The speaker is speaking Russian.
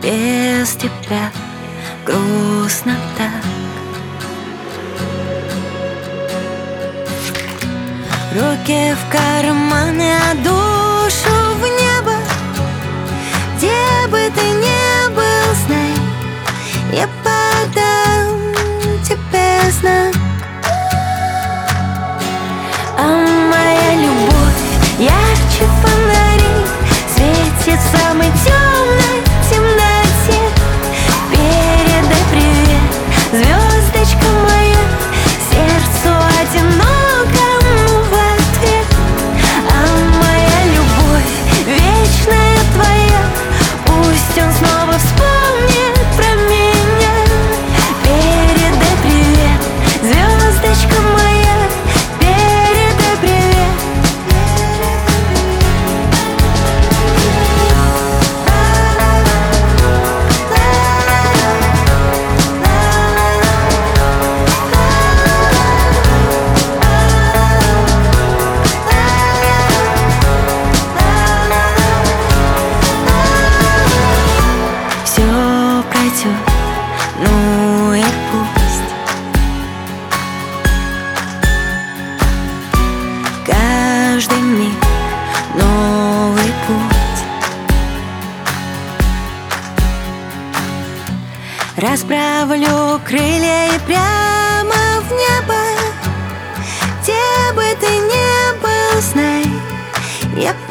без тебя грустно так. Руки в карманы, а душу в небо. Где бы ты ни был, знай, я подам тебе знак. А моя любовь ярче фонарей светит в самой темной темноте. Передай привет, звездочка моя, сердцу одинокому в ответ. А моя любовь вечная твоя, пусть он снова вспомнит про меня. Передай привет, звездочка моя, передай привет. Все пройдет, ну и пусть. Каждый миг новый путь. Расправлю крылья и прямо в небо. Где бы ты ни был, знай, я